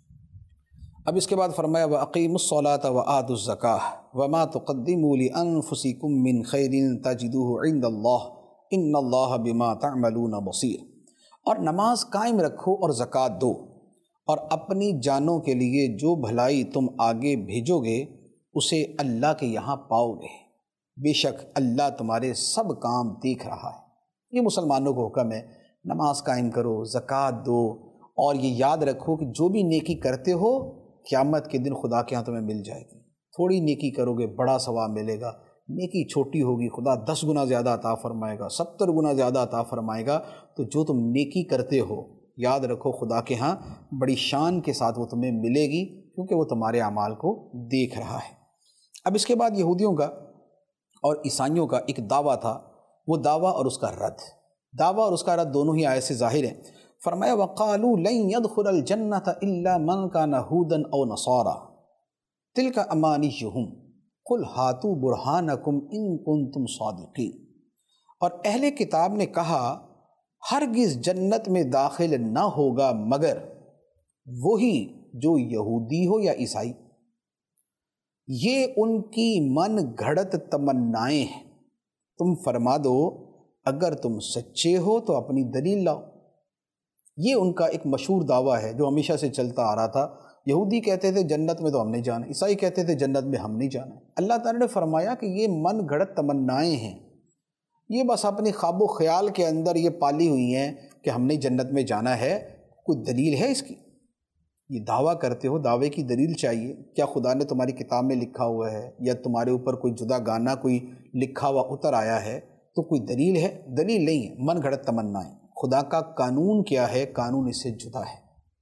اب اس کے بعد فرمایا وَأَقِيمُوا الصَّلَاةَ وَآتُوا الزَّكَاةَ وَمَا تُقَدِّمُوا لِأَنفُسِكُم مِّن خَيْرٍ تَجِدُوهُ عِندَ اللَّهِ إِنَّ اللَّهَ بِمَا تَعْمَلُونَ بَصِيرٌ۔ اور نماز قائم رکھو اور زکوٰۃ دو، اور اپنی جانوں کے لیے جو بھلائی تم آگے بھیجو گے اسے اللہ کے یہاں پاؤ گے، بے شک اللہ تمہارے سب کام دیکھ رہا ہے۔ یہ مسلمانوں کو حکم ہے، نماز قائم کرو، زکوٰۃ دو، اور یہ یاد رکھو کہ جو بھی نیکی کرتے ہو قیامت کے دن خدا کے ہاں تمہیں مل جائے گی۔ تھوڑی نیکی کرو گے بڑا ثواب ملے گا، نیکی چھوٹی ہوگی خدا 10 گنا زیادہ عطا فرمائے گا، 70 گنا زیادہ عطا فرمائے گا۔ تو جو تم نیکی کرتے ہو یاد رکھو خدا کے ہاں بڑی شان کے ساتھ وہ تمہیں ملے گی، کیونکہ وہ تمہارے اعمال کو دیکھ رہا ہے۔ اب اس کے بعد یہودیوں کا اور عیسائیوں کا ایک دعویٰ تھا، وہ دعویٰ اور اس کا رد، دعویٰ اور اس کا رد دونوں ہی آیت سے ظاہر ہیں۔ فرمایا وَقَالُوا لَن يَدْخُلَ الْجَنَّةَ إِلَّا مَنْ كَانَ هُودًا أَوْ نَصَارَىٰ تِلْكَ أَمَانِيُّهُمْ قُلْ هَاتُوا بُرْهَانَكُمْ إِن كُنتُمْ صَادِقِينَ۔ اور اہل کتاب نے کہا ہرگز جنت میں داخل نہ ہوگا مگر وہی جو یہودی ہو یا عیسائی، یہ ان کی من گھڑت تمنائیں ہیں، تم فرما دو اگر تم سچے ہو تو اپنی دلیل لاؤ۔ یہ ان کا ایک مشہور دعویٰ ہے جو ہمیشہ سے چلتا آ رہا تھا۔ یہودی کہتے تھے جنت میں تو ہم نہیں جانا، عیسائی کہتے تھے جنت میں ہم نہیں جانا۔ اللہ تعالیٰ نے فرمایا کہ یہ من گھڑت تمنائیں ہیں، یہ بس اپنی خواب و خیال کے اندر یہ پالی ہوئی ہیں کہ ہم نے جنت میں جانا ہے، کوئی دلیل ہے اس کی؟ یہ دعویٰ کرتے ہو، دعوے کی دلیل چاہیے، کیا خدا نے تمہاری کتاب میں لکھا ہوا ہے یا تمہارے اوپر کوئی جدا گانا کوئی لکھا ہوا اتر آیا ہے؟ تو کوئی دلیل ہے؟ دلیل نہیں ہے، من گھڑت تمنائیں۔ خدا کا قانون کیا ہے؟ قانون اس سے جدا ہے۔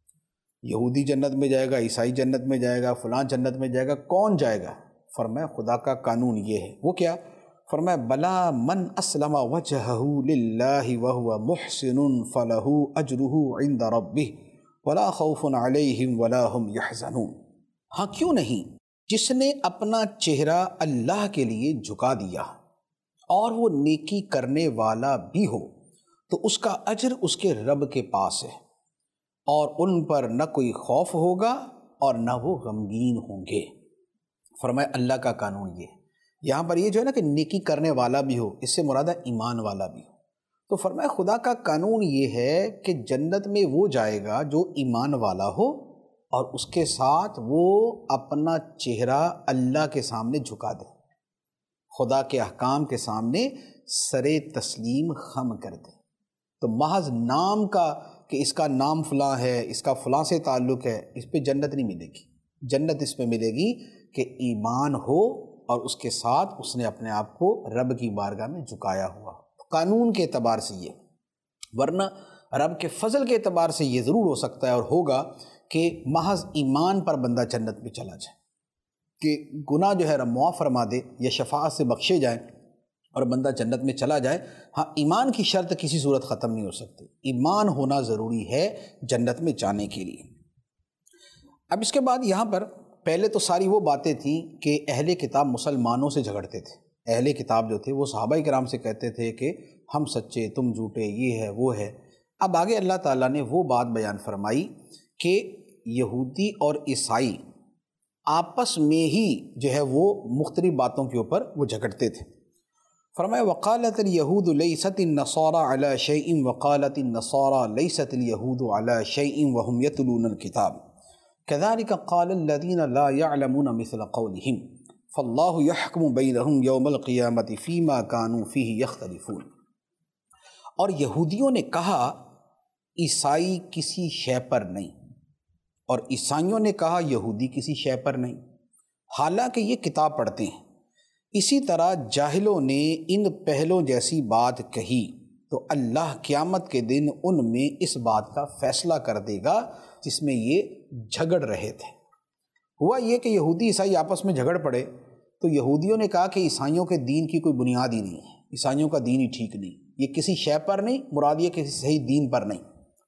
یہودی جنت میں جائے گا، عیسائی جنت میں جائے گا، فلاں جنت میں جائے گا، کون جائے گا؟ فرمایا خدا کا قانون یہ ہے، وہ کیا؟ فرمایا بلا من اسلم وجہہ للہ وہو محسن فلہ اجرہ عند ربہ ولا خوف علیہم ولا ہم یحزنون۔ ہاں کیوں نہیں، جس نے اپنا چہرہ اللہ کے لیے جھکا دیا اور وہ نیکی کرنے والا بھی ہو تو اس کا اجر اس کے رب کے پاس ہے، اور ان پر نہ کوئی خوف ہوگا اور نہ وہ غمگین ہوں گے۔ فرمایا اللہ کا قانون یہ ہے۔ یہاں پر یہ جو ہے نا کہ نیکی کرنے والا بھی ہو، اس سے مراد ہے ایمان والا بھی ہو۔ تو فرمایا خدا کا قانون یہ ہے کہ جنت میں وہ جائے گا جو ایمان والا ہو اور اس کے ساتھ وہ اپنا چہرہ اللہ کے سامنے جھکا دے، خدا کے احکام کے سامنے سر تسلیم خم کر دے۔ تو محض نام کا کہ اس کا نام فلاں ہے، اس کا فلاں سے تعلق ہے، اس پہ جنت نہیں ملے گی۔ جنت اس پہ ملے گی کہ ایمان ہو اور اس کے ساتھ اس نے اپنے آپ کو رب کی بارگاہ میں جھکایا ہوا، قانون کے اعتبار سے یہ۔ ورنہ رب کے فضل کے اعتبار سے یہ ضرور ہو سکتا ہے اور ہوگا کہ محض ایمان پر بندہ جنت میں چلا جائے، کہ گناہ جو ہے رب معاف فرما دے یا شفاعت سے بخشے جائیں اور بندہ جنت میں چلا جائے۔ ہاں ایمان کی شرط کسی صورت ختم نہیں ہو سکتی، ایمان ہونا ضروری ہے جنت میں جانے کے لیے۔ اب اس کے بعد یہاں پر پہلے تو ساری وہ باتیں تھیں کہ اہل کتاب مسلمانوں سے جھگڑتے تھے، اہل کتاب جو تھے وہ صحابہ کرام سے کہتے تھے کہ ہم سچے تم جھوٹے، یہ ہے وہ ہے۔ اب آگے اللہ تعالیٰ نے وہ بات بیان فرمائی کہ یہودی اور عیسائی آپس میں ہی جو ہے وہ مختلف باتوں کے اوپر وہ جھگڑتے تھے۔ فرمایا وقالت اليہود لیست النصارى علی شیء وقالت النصارى لیست اليہود علی شیء وهم یتلون الکتاب کذلک قال الذین لا یعلمون مثل قولہم فاللہ یحکم بینہم یوم القیامۃ فیما کانوا فیہ یختلفون۔ اور یہودیوں نے کہا عیسائی کسی شے پر نہیں، اور عیسائیوں نے کہا یہودی کسی شے پر نہیں، حالانکہ یہ کتاب پڑھتے ہیں۔ اسی طرح جاہلوں نے ان پہلوں جیسی بات کہی تو اللہ قیامت کے دن ان میں اس بات کا فیصلہ کر دے گا جس میں یہ جھگڑ رہے تھے۔ ہوا یہ کہ یہودی عیسائی آپس میں جھگڑ پڑے تو یہودیوں نے کہا کہ عیسائیوں کے دین کی کوئی بنیاد ہی نہیں ہے، عیسائیوں کا دین ہی ٹھیک نہیں، یہ کسی شے پر نہیں، مراد یہ کسی صحیح دین پر نہیں۔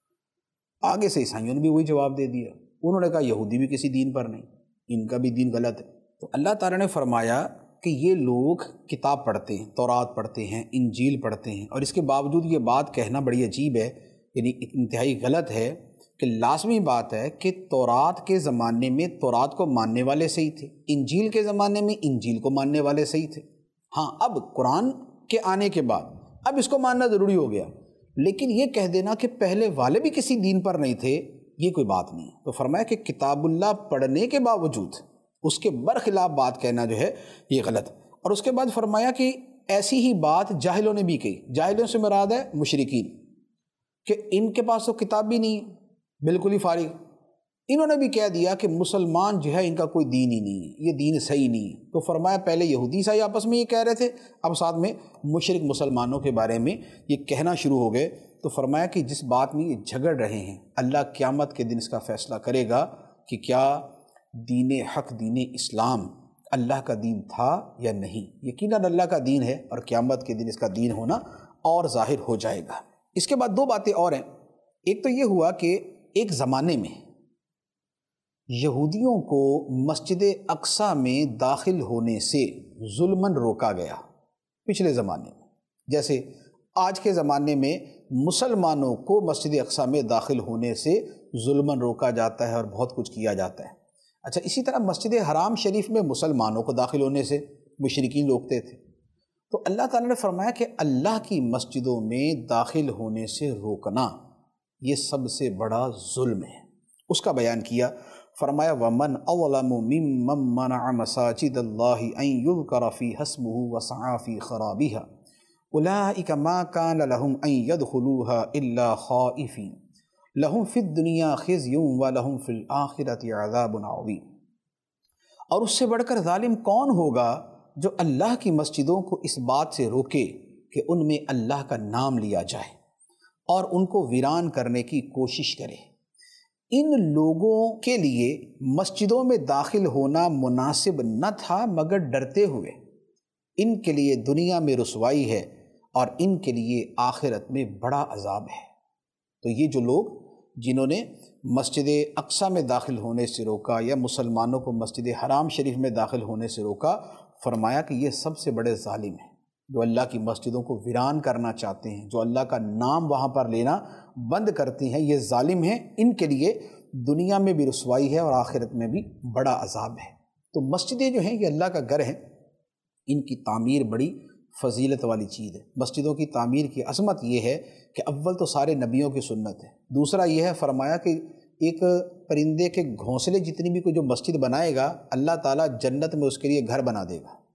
آگے سے عیسائیوں نے بھی وہی جواب دے دیا، انہوں نے کہا یہودی بھی کسی دین پر نہیں، ان کا بھی دین غلط ہے۔ تو اللہ تعالیٰ نے فرمایا کہ یہ لوگ کتاب پڑھتے ہیں، تورات پڑھتے ہیں، انجیل پڑھتے ہیں، اور اس کے باوجود یہ بات کہنا بڑی عجیب ہے، یعنی انتہائی غلط ہے کہ لازمی بات ہے کہ تورات کے زمانے میں تورات کو ماننے والے صحیح تھے، انجیل کے زمانے میں انجیل کو ماننے والے صحیح تھے۔ ہاں اب قرآن کے آنے کے بعد اب اس کو ماننا ضروری ہو گیا، لیکن یہ کہہ دینا کہ پہلے والے بھی کسی دین پر نہیں تھے، یہ کوئی بات نہیں ہے۔ تو فرمایا کہ کتاب اللہ پڑھنے کے باوجود اس کے برخلاف بات کہنا جو ہے یہ غلط۔ اور اس کے بعد فرمایا کہ ایسی ہی بات جاہلوں نے بھی کہی، جاہلوں سے مراد ہے مشرکین، کہ ان کے پاس تو کتاب بھی نہیں ہے، بالکل ہی فارغ۔ انہوں نے بھی کہہ دیا کہ مسلمان جو ہے ان کا کوئی دین ہی نہیں ہے، یہ دین صحیح نہیں ہے۔ تو فرمایا پہلے یہودی عیسائی آپس میں یہ کہہ رہے تھے، اب ساتھ میں مشرک مسلمانوں کے بارے میں یہ کہنا شروع ہو گئے۔ تو فرمایا کہ جس بات میں یہ جھگڑ رہے ہیں اللہ قیامت کے دن اس کا فیصلہ کرے گا کہ کیا دین حق دین اسلام اللہ کا دین تھا یا نہیں۔ یقیناً اللہ کا دین ہے، اور قیامت کے دن اس کا دین ہونا اور ظاہر ہو جائے گا۔ اس کے بعد دو باتیں اور ہیں۔ ایک تو یہ ہوا کہ ایک زمانے میں یہودیوں کو مسجد اقصیٰ میں داخل ہونے سے ظلماً روکا گیا پچھلے زمانے میں، جیسے آج کے زمانے میں مسلمانوں کو مسجد اقصیٰ میں داخل ہونے سے ظلماً روکا جاتا ہے اور بہت کچھ کیا جاتا ہے۔ اچھا، اسی طرح مسجد حرام شریف میں مسلمانوں کو داخل ہونے سے مشرکین روکتے تھے۔ تو اللہ تعالیٰ نے فرمایا کہ اللہ کی مسجدوں میں داخل ہونے سے روکنا یہ سب سے بڑا ظلم ہے، اس کا بیان کیا۔ فرمایا وَمَنْ أَظْلَمُ مِمَّنْ مَنَعَ مَسَاجِدَ اللَّهِ أَنْ يُذْكَرَ فِيهَا اسْمُهُ وَسَعَىٰ فِي خَرَابِهَا أُولَٰئِكَ مَا كَانَ لَهُمْ أَنْ يَدْخُلُوهَا إِلَّا خَائِفِينَ لَهُمْ فِي الدُّنْيَا خِزْيٌ وَلَهُمْ فِي الْآخِرَةِ عَذَابٌ عَظِيمٌ۔ اور اس سے بڑھ کر ظالم کون ہوگا جو اللہ کی مسجدوں کو اس بات سے روکے کہ ان میں اللہ کا نام لیا جائے اور ان کو ویران کرنے کی کوشش کرے۔ ان لوگوں کے لیے مسجدوں میں داخل ہونا مناسب نہ تھا مگر ڈرتے ہوئے، ان کے لیے دنیا میں رسوائی ہے اور ان کے لیے آخرت میں بڑا عذاب ہے۔ تو یہ جو لوگ جنہوں نے مسجد اقصیٰ میں داخل ہونے سے روکا یا مسلمانوں کو مسجد حرام شریف میں داخل ہونے سے روکا، فرمایا کہ یہ سب سے بڑے ظالم ہیں، جو اللہ کی مسجدوں کو ویران کرنا چاہتے ہیں، جو اللہ کا نام وہاں پر لینا بند کرتے ہیں، یہ ظالم ہیں، ان کے لیے دنیا میں بھی رسوائی ہے اور آخرت میں بھی بڑا عذاب ہے۔ تو مسجدیں جو ہیں یہ اللہ کا گھر ہیں، ان کی تعمیر بڑی فضیلت والی چیز ہے۔ مسجدوں کی تعمیر کی عظمت یہ ہے کہ اول تو سارے نبیوں کی سنت ہے، دوسرا یہ ہے فرمایا کہ ایک پرندے کے گھونسلے جتنی بھی کوئی جو مسجد بنائے گا اللہ تعالیٰ جنت میں اس کے لیے گھر بنا دے گا۔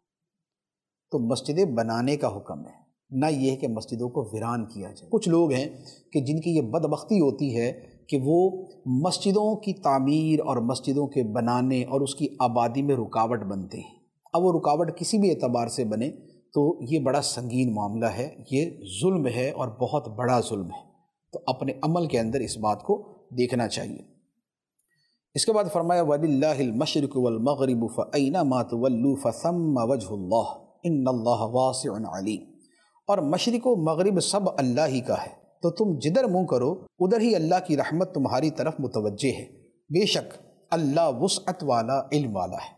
تو مسجدیں بنانے کا حکم ہے، نہ یہ ہے کہ مسجدوں کو ویران کیا جائے۔ کچھ لوگ ہیں کہ جن کی یہ بدبختی ہوتی ہے کہ وہ مسجدوں کی تعمیر اور مسجدوں کے بنانے اور اس کی آبادی میں رکاوٹ بنتے ہیں۔ اب وہ رکاوٹ کسی بھی اعتبار سے بنے تو یہ بڑا سنگین معاملہ ہے، یہ ظلم ہے اور بہت بڑا ظلم ہے۔ تو اپنے عمل کے اندر اس بات کو دیکھنا چاہیے۔ اس کے بعد فرمایا وَلِلَّهِ الْمَشْرِقُ وَالْمَغْرِبُ فَأَيْنَمَا تُوَلُّوا فَثَمَّ وَجْهُ اللَّهِ إِنَّ اللَّهَ وَاسِعٌ عَلِيمٌ۔ اور مشرق و مغرب سب اللہ ہی کا ہے، تو تم جدھر منہ کرو ادھر ہی اللہ کی رحمت تمہاری طرف متوجہ ہے، بے شک اللہ وسعت والا، علم والا ہے۔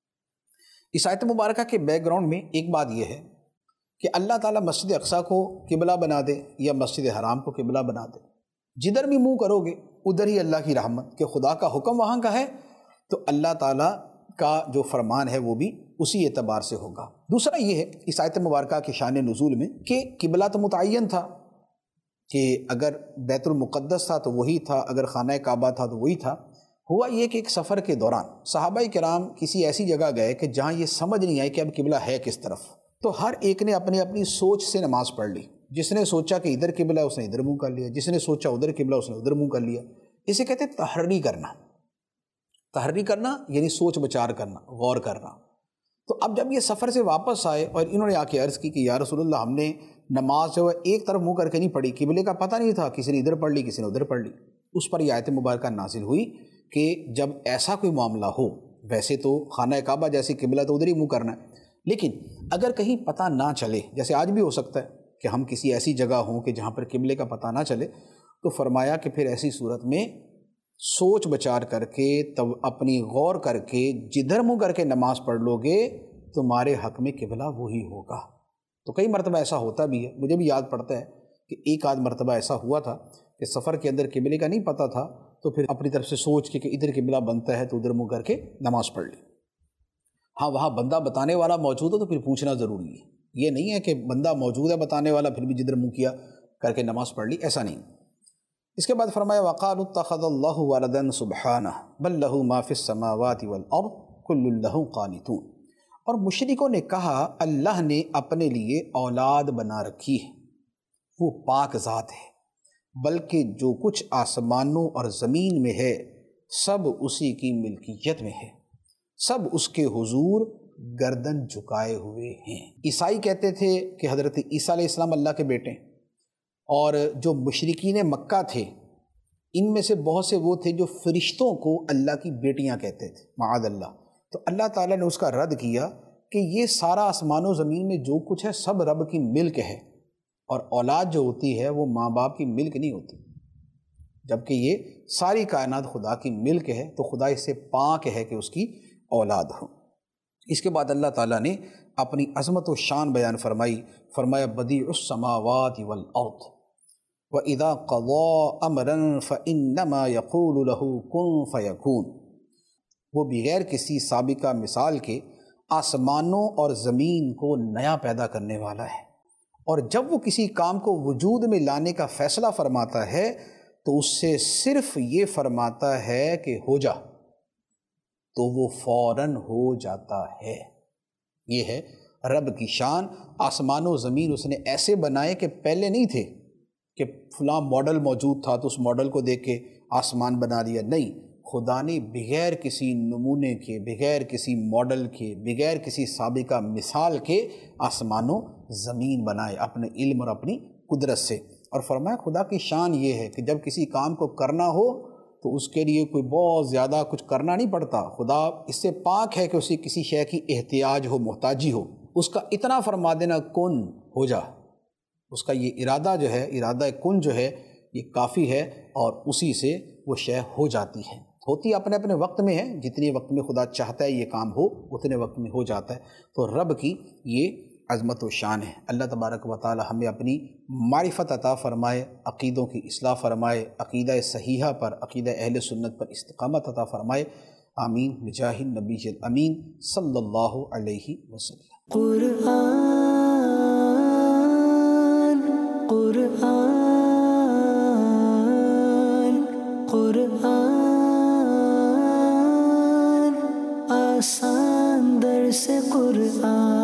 اس آیت مبارکہ کے بیک گراؤنڈ میں ایک بات یہ ہے کہ اللہ تعالیٰ مسجد اقصیٰ کو قبلہ بنا دے یا مسجد حرام کو قبلہ بنا دے، جدھر بھی منہ کرو گے ادھر ہی اللہ کی رحمت، کہ خدا کا حکم وہاں کا ہے تو اللہ تعالیٰ کا جو فرمان ہے وہ بھی اسی اعتبار سے ہوگا۔ دوسرا یہ ہے اس آیت مبارکہ کے شان نزول میں کہ قبلہ تو متعین تھا، کہ اگر بیت المقدس تھا تو وہی تھا، اگر خانہ کعبہ تھا تو وہی تھا۔ ہوا یہ کہ ایک سفر کے دوران صحابہ کرام کسی ایسی جگہ گئے کہ جہاں یہ سمجھ نہیں آئی کہ اب قبلہ ہے کس طرف، تو ہر ایک نے اپنی اپنی سوچ سے نماز پڑھ لی۔ جس نے سوچا کہ ادھر قبلہ اس نے ادھر منہ کر لیا، جس نے سوچا ادھر قبلہ اس نے ادھر منہ کر لیا۔ اسے کہتے ہیں تحری کرنا۔ تحری کرنا یعنی سوچ بچار کرنا، غور کرنا۔ تو اب جب یہ سفر سے واپس آئے اور انہوں نے آ کے عرض کی کہ یا رسول اللہ، ہم نے نماز جو ہے ایک طرف منہ کر کے نہیں پڑھی، قبلے کا پتہ نہیں تھا، کسی نے ادھر پڑھ لی کسی نے ادھر پڑھ لی۔ اس پر یہ آیت مبارکہ نازل ہوئی کہ جب ایسا کوئی معاملہ ہو، ویسے تو خانہ کعبہ جیسی قبلہ تو ادھر ہی منہ کرنا ہے، لیکن اگر کہیں پتہ نہ چلے، جیسے آج بھی ہو سکتا ہے کہ ہم کسی ایسی جگہ ہوں کہ جہاں پر قبلے کا پتہ نہ چلے، تو فرمایا کہ پھر ایسی صورت میں سوچ بچار کر کے، تب اپنی غور کر کے جدھر منہ کر کے نماز پڑھ لو گے تمہارے حق میں قبلہ وہی ہوگا۔ تو کئی مرتبہ ایسا ہوتا بھی ہے، مجھے بھی یاد پڑتا ہے کہ ایک آدھ مرتبہ ایسا ہوا تھا کہ سفر کے اندر قبلے کا نہیں پتہ تھا، تو پھر اپنی طرف سے سوچ کے کہ ادھر قبلہ بنتا ہے تو ادھر منہ کر کے نماز پڑھ لی۔ ہاں وہاں بندہ بتانے والا موجود ہو تو پھر پوچھنا ضروری ہے، یہ نہیں ہے کہ بندہ موجود ہے بتانے والا پھر بھی جدھر منہ کیا کر کے نماز پڑھ لی، ایسا نہیں۔ اس کے بعد فرمایا وَقَالُوا اتَّخَذَ اللَّهُ وَلَدًا سُبْحَانَهُ بَل لَّهُ مَا فِي السَّمَاوَاتِ وَالْأَرْضِ كُلٌّ لَّهُ قَانِتُونَ۔ اور مشرکوں نے کہا اللہ نے اپنے لیے اولاد بنا رکھی ہے، وہ پاک ذات ہے، بلکہ جو کچھ آسمانوں اور زمین میں ہے سب اسی کی ملکیت میں ہے، سب اس کے حضور گردن جھکائے ہوئے ہیں۔ عیسائی کہتے تھے کہ حضرت عیسیٰ علیہ السلام اللہ کے بیٹے ہیں، اور جو مشرکین مکہ تھے ان میں سے بہت سے وہ تھے جو فرشتوں کو اللہ کی بیٹیاں کہتے تھے، معاذ اللہ۔ تو اللہ تعالیٰ نے اس کا رد کیا کہ یہ سارا آسمان و زمین میں جو کچھ ہے سب رب کی ملک ہے، اور اولاد جو ہوتی ہے وہ ماں باپ کی ملک نہیں ہوتی، جبکہ یہ ساری کائنات خدا کی ملک ہے، تو خدا اس سے پاک ہے کہ اس کی اولاد ہو۔ اس کے بعد اللہ تعالیٰ نے اپنی عظمت و شان بیان فرمایا بدیع السماوات والارض وَإِذَا قَضَىٰ أَمْرًا فَإِنَّمَا يَقُولُ لَهُ كُن فَيَكُونُ۔ وہ بغیر کسی سابقہ مثال کے آسمانوں اور زمین کو نیا پیدا کرنے والا ہے، اور جب وہ کسی کام کو وجود میں لانے کا فیصلہ فرماتا ہے تو اس سے صرف یہ فرماتا ہے کہ ہو جا، تو وہ فوراً ہو جاتا ہے۔ یہ ہے رب کی شان۔ آسمان و زمین اس نے ایسے بنائے کہ پہلے نہیں تھے کہ فلاں ماڈل موجود تھا تو اس ماڈل کو دیکھ کے آسمان بنا دیا، نہیں، خدا نے بغیر کسی نمونے کے، بغیر کسی ماڈل کے، بغیر کسی سابقہ مثال کے آسمان و زمین بنائے اپنے علم اور اپنی قدرت سے۔ اور فرمایا خدا کی شان یہ ہے کہ جب کسی کام کو کرنا ہو تو اس کے لیے کوئی بہت زیادہ کچھ کرنا نہیں پڑتا، خدا اس سے پاک ہے کہ اسے کسی شے کی احتیاج ہو، محتاجی ہو، اس کا اتنا فرما دینا کن ہو جا، اس کا یہ ارادہ جو ہے، ارادہ کن جو ہے یہ کافی ہے، اور اسی سے وہ شے ہو جاتی ہے۔ ہوتی اپنے اپنے وقت میں ہے، جتنے وقت میں خدا چاہتا ہے یہ کام ہو اتنے وقت میں ہو جاتا ہے۔ تو رب کی یہ عظمت و شان ہے۔ اللہ تبارک و تعالی ہمیں اپنی معرفت عطا فرمائے، عقیدوں کی اصلاح فرمائے، عقیدہ صحیحہ پر، عقیدہ اہل سنت پر استقامت عطا فرمائے، آمین بجاہ النبی الامین صلی اللہ علیہ وسلم۔ قرآن آسان درس قرآن